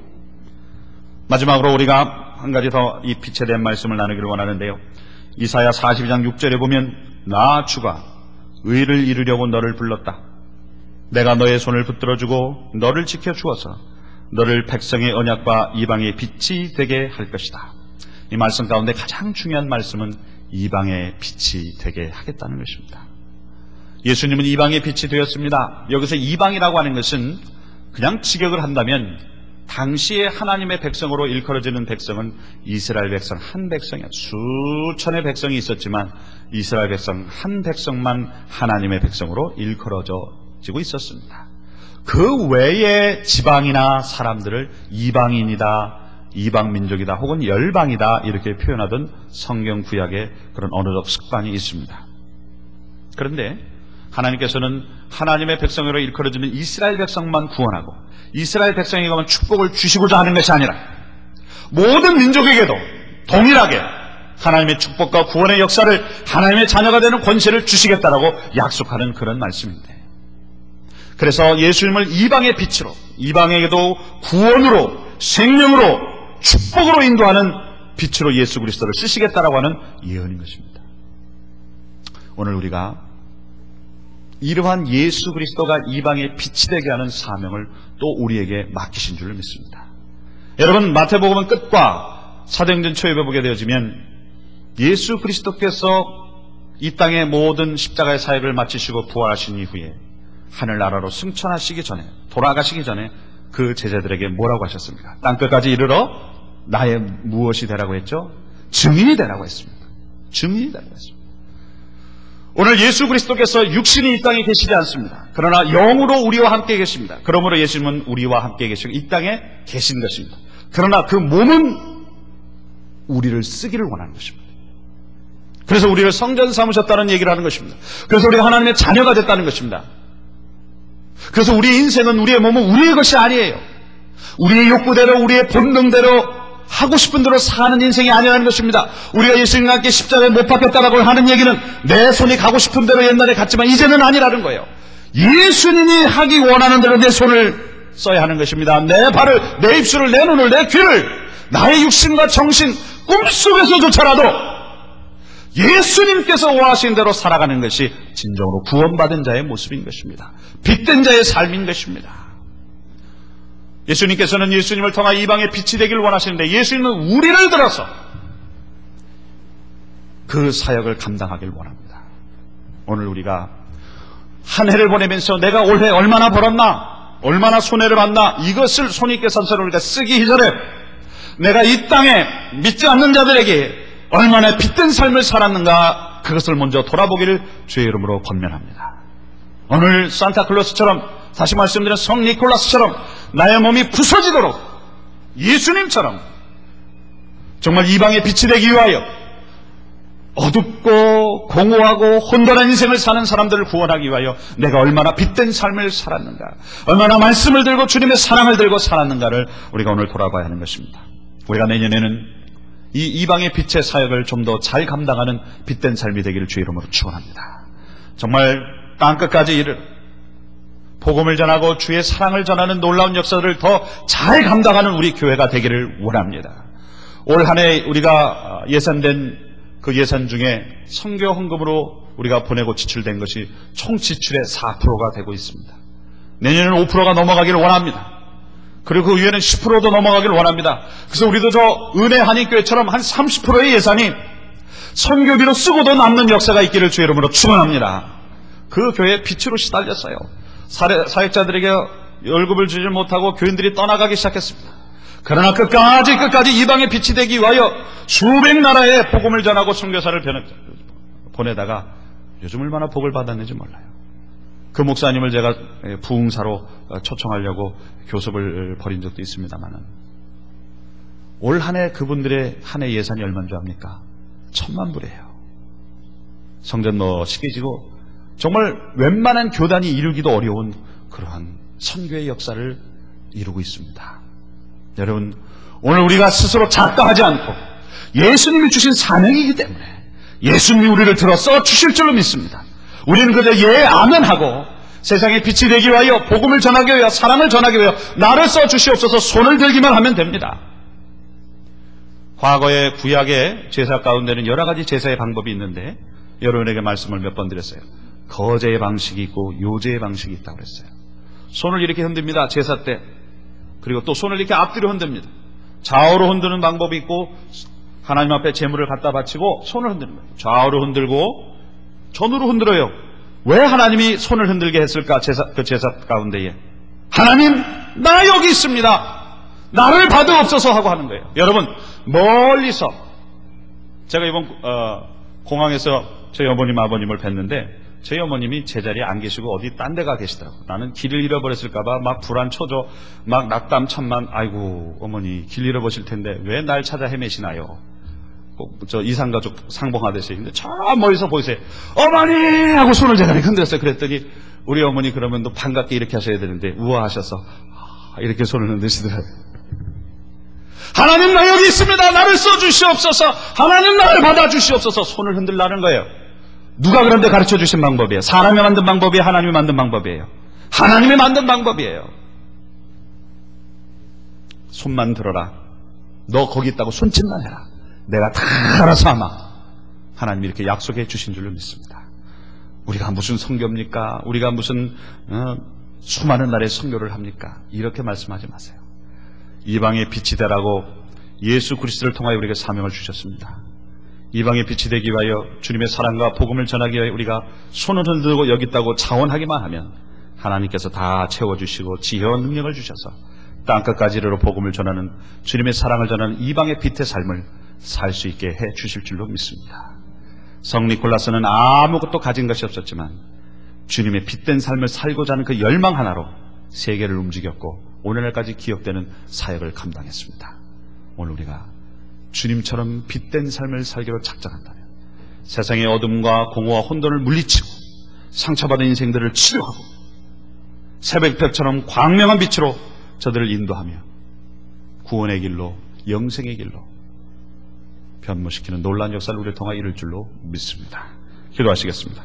마지막으로 우리가 한 가지 더 이 빛에 대한 말씀을 나누기를 원하는데요, 이사야 사십이 장 육 절에 보면 나 주가 의를 이루려고 너를 불렀다. 내가 너의 손을 붙들어주고 너를 지켜주어서 너를 백성의 언약과 이방의 빛이 되게 할 것이다. 이 말씀 가운데 가장 중요한 말씀은 이방의 빛이 되게 하겠다는 것입니다. 예수님은 이방의 빛이 되었습니다. 여기서 이방이라고 하는 것은 그냥 직역을 한다면 당시에 하나님의 백성으로 일컬어지는 백성은 이스라엘 백성 한 백성이야. 수천의 백성이 있었지만 이스라엘 백성 한 백성만 하나님의 백성으로 일컬어지고 있었습니다. 그 외의 지방이나 사람들을 이방인이다, 이방민족이다 혹은 열방이다 이렇게 표현하던 성경 구약의 그런 언어적 습관이 있습니다. 그런데 하나님께서는 하나님의 백성으로 일컬어지는 이스라엘 백성만 구원하고 이스라엘 백성에게만 축복을 주시고자 하는 것이 아니라 모든 민족에게도 동일하게 하나님의 축복과 구원의 역사를 하나님의 자녀가 되는 권세를 주시겠다라고 약속하는 그런 말씀인데, 그래서 예수님을 이방의 빛으로, 이방에게도 구원으로, 생명으로, 축복으로 인도하는 빛으로 예수 그리스도를 쓰시겠다라고 하는 예언인 것입니다. 오늘 우리가 이러한 예수 그리스도가 이방의 빛이 되게 하는 사명을 또 우리에게 맡기신 줄 믿습니다. 여러분, 마태복음은 끝과 사도행전 초입에 보게 되어지면 예수 그리스도께서 이 땅의 모든 십자가의 사역을 마치시고 부활하신 이후에 하늘나라로 승천하시기 전에, 돌아가시기 전에 그 제자들에게 뭐라고 하셨습니까? 땅끝까지 이르러 나의 무엇이 되라고 했죠? 증인이 되라고 했습니다. 증인이 되라고 했습니다. 오늘 예수 그리스도께서 육신이 이 땅에 계시지 않습니다. 그러나 영으로 우리와 함께 계십니다. 그러므로 예수님은 우리와 함께 계시고 이 땅에 계신 것입니다. 그러나 그 몸은 우리를 쓰기를 원하는 것입니다. 그래서 우리를 성전 삼으셨다는 얘기를 하는 것입니다. 그래서 우리가 하나님의 자녀가 됐다는 것입니다. 그래서 우리의 인생은, 우리의 몸은 우리의 것이 아니에요. 우리의 욕구대로, 우리의 본능대로 하고 싶은 대로 사는 인생이 아니라는 것입니다. 우리가 예수님과 함께 십자가에 못 박혔다라고 하는 얘기는 내 손이 가고 싶은 대로 옛날에 갔지만 이제는 아니라는 거예요. 예수님이 하기 원하는 대로 내 손을 써야 하는 것입니다. 내 발을, 내 입술을, 내 눈을, 내 귀를, 나의 육신과 정신, 꿈속에서조차라도 예수님께서 원하신 대로 살아가는 것이 진정으로 구원받은 자의 모습인 것입니다. 빛된 자의 삶인 것입니다. 예수님께서는 예수님을 통해 이방의 빛이 되기를 원하시는데 예수님은 우리를 들어서 그 사역을 감당하길 원합니다. 오늘 우리가 한 해를 보내면서 내가 올해 얼마나 벌었나, 얼마나 손해를 봤나, 이것을 손익계산서를 우리가 쓰기 이전에 내가 이 땅에 믿지 않는 자들에게 얼마나 빛된 삶을 살았는가, 그것을 먼저 돌아보기를 주의 이름으로 권면합니다. 오늘 산타클로스처럼, 다시 말씀드린 성 니콜라스처럼 나의 몸이 부서지도록 예수님처럼 정말 이방의 빛이 되기 위하여 어둡고 공허하고 혼돈한 인생을 사는 사람들을 구원하기 위하여 내가 얼마나 빛된 삶을 살았는가, 얼마나 말씀을 들고 주님의 사랑을 들고 살았는가를 우리가 오늘 돌아봐야 하는 것입니다. 우리가 내년에는 이 이방의 빛의 사역을 좀 더 잘 감당하는 빛된 삶이 되기를 주의 이름으로 축원합니다. 정말 땅끝까지 이르러 복음을 전하고 주의 사랑을 전하는 놀라운 역사를 더 잘 감당하는 우리 교회가 되기를 원합니다. 올 한 해 우리가 예산된 그 예산 중에 선교 헌금으로 우리가 보내고 지출된 것이 총 지출의 사 퍼센트가 되고 있습니다. 내년에는 오 퍼센트가 넘어가기를 원합니다. 그리고 그 위에는 십 퍼센트도 넘어가기를 원합니다. 그래서 우리도 저 은혜 한인교회처럼 한 삼십 퍼센트의 예산이 선교비로 쓰고도 남는 역사가 있기를 주의 이름으로 축원합니다. 그 교회에 빛으로 시달렸어요. 사역자들에게 월급을 주지 못하고 교인들이 떠나가기 시작했습니다. 그러나 끝까지 끝까지 이방의 빛이 되기 위하여 수백 나라에 복음을 전하고 선교사를 보내다가 요즘 얼마나 복을 받았는지 몰라요. 그 목사님을 제가 부흥사로 초청하려고 교섭을 벌인 적도 있습니다만은 올 한 해 그분들의 한 해 예산이 얼마인 줄 압니까? 천만 불이에요. 성전 뭐 시켜지고 정말 웬만한 교단이 이루기도 어려운 그러한 선교의 역사를 이루고 있습니다. 여러분, 오늘 우리가 스스로 작가하지 않고 예수님이 주신 사명이기 때문에 예수님이 우리를 들어 써 주실 줄로 믿습니다. 우리는 그저 예 아멘 하고 세상에 빛이 되기 위하여 복음을 전하기 위하여 사랑을 전하기 위하여 나를 써 주시옵소서 손을 들기만 하면 됩니다. 과거의 구약의 제사 가운데는 여러 가지 제사의 방법이 있는데 여러분에게 말씀을 몇 번 드렸어요. 거제의 방식이 있고 요제의 방식이 있다고 그랬어요. 손을 이렇게 흔듭니다. 제사 때. 그리고 또 손을 이렇게 앞뒤로 흔듭니다. 좌우로 흔드는 방법이 있고 하나님 앞에 제물을 갖다 바치고 손을 흔드는 거예요. 좌우로 흔들고 전으로 흔들어요. 왜 하나님이 손을 흔들게 했을까? 제사, 그 제사 가운데에 하나님 나 여기 있습니다. 나를 받으옵소서 하고 하는 거예요. 여러분 멀리서 제가 이번 어, 공항에서 저희 어머님 아버님을 뵀는데 저희 어머님이 제자리에 안 계시고 어디 딴 데 가 계시더라고요. 나는 길을 잃어버렸을까봐 막 불안 초조, 막 낙담 천만. 아이고 어머니 길 잃어버실 텐데 왜 날 찾아 헤매시나요? 저 이산가족 상봉하듯이. 근데 저 멀리서 보이세요. 어머니! 하고 손을 제가 흔들었어요. 그랬더니 우리 어머니 그러면 또 반갑게 이렇게 하셔야 되는데 우아하셔서 이렇게 손을 흔드시더라고요. 하나님 나 여기 있습니다. 나를 써주시옵소서. 하나님 나를 받아주시옵소서. 손을 흔들라는 거예요. 누가 그런데 가르쳐 주신 방법이에요? 사람이 만든 방법이에요? 하나님이 만든 방법이에요? 하나님이 만든 방법이에요. 손만 들어라. 너 거기 있다고 손짓만 해라. 내가 다 알아서 아마 하나님이 이렇게 약속해 주신 줄로 믿습니다. 우리가 무슨 선교입니까? 우리가 무슨 어, 수많은 날의 선교를 합니까? 이렇게 말씀하지 마세요. 이방의 빛이 되라고 예수 그리스도를 통하여 우리에게 사명을 주셨습니다. 이방의 빛이 되기 위하여 주님의 사랑과 복음을 전하기 위하여 우리가 손을 흔들고 여기 있다고 자원하기만 하면 하나님께서 다 채워주시고 지혜와 능력을 주셔서 땅끝까지 이르러 복음을 전하는 주님의 사랑을 전하는 이방의 빛의 삶을 살 수 있게 해 주실 줄로 믿습니다. 성 니콜라스는 아무것도 가진 것이 없었지만 주님의 빛된 삶을 살고자 하는 그 열망 하나로 세계를 움직였고 오늘날까지 기억되는 사역을 감당했습니다. 오늘 우리가 주님처럼 빛된 삶을 살기로 작정한다면 세상의 어둠과 공허와 혼돈을 물리치고 상처받은 인생들을 치료하고 새벽별처럼 광명한 빛으로 저들을 인도하며 구원의 길로 영생의 길로 변모시키는 놀라운 역사를 우리를 통하여 이룰 줄로 믿습니다. 기도하시겠습니다.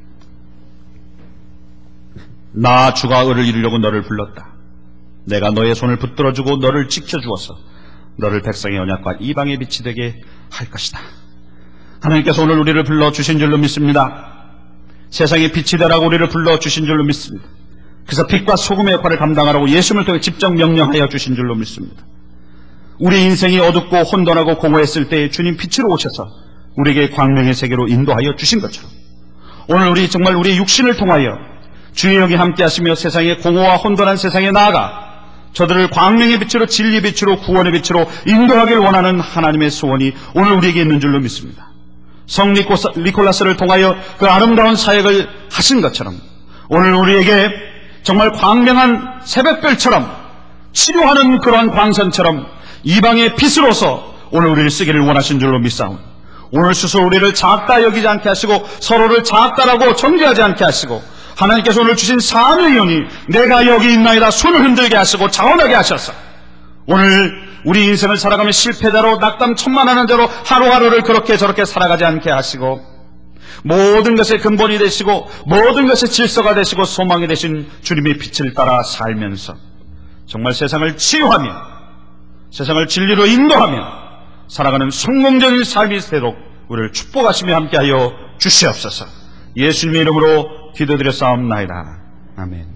나 주가 의를 이루려고 너를 불렀다. 내가 너의 손을 붙들어주고 너를 지켜주어서 너를 백성의 언약과 이방의 빛이 되게 할 것이다. 하나님께서 오늘 우리를 불러주신 줄로 믿습니다. 세상의 빛이 되라고 우리를 불러주신 줄로 믿습니다. 그래서 빛과 소금의 역할을 감당하라고 예수님을 통해 직접 명령하여 주신 줄로 믿습니다. 우리 인생이 어둡고 혼돈하고 공허했을 때 주님 빛으로 오셔서 우리에게 광명의 세계로 인도하여 주신 것처럼 오늘 우리 정말 우리의 육신을 통하여 주의 영이 함께 하시며 세상의 공허와 혼돈한 세상에 나아가 저들을 광명의 빛으로 진리의 빛으로 구원의 빛으로 인도하길 원하는 하나님의 소원이 오늘 우리에게 있는 줄로 믿습니다. 성 니콜라스를 통하여 그 아름다운 사역을 하신 것처럼 오늘 우리에게 정말 광명한 새벽별처럼 치료하는 그러한 광선처럼 이방의 빛으로서 오늘 우리를 쓰기를 원하신 줄로 믿사오니 오늘 스스로 우리를 작다 여기지 않게 하시고 서로를 작다라고 정죄하지 않게 하시고 하나님께서 오늘 주신 사명이 오니 내가 여기 있나이다 손을 흔들게 하시고 자원하게 하셔서 오늘 우리 인생을 살아가며 실패자로 낙담 천만하는 자로 하루하루를 그렇게 저렇게 살아가지 않게 하시고 모든 것의 근본이 되시고 모든 것의 질서가 되시고 소망이 되신 주님의 빛을 따라 살면서 정말 세상을 치유하며 세상을 진리로 인도하며 살아가는 성공적인 삶이 되도록 우리를 축복하시며 함께하여 주시옵소서. 예수님의 이름으로 기도드려 싸움나이다. 아멘.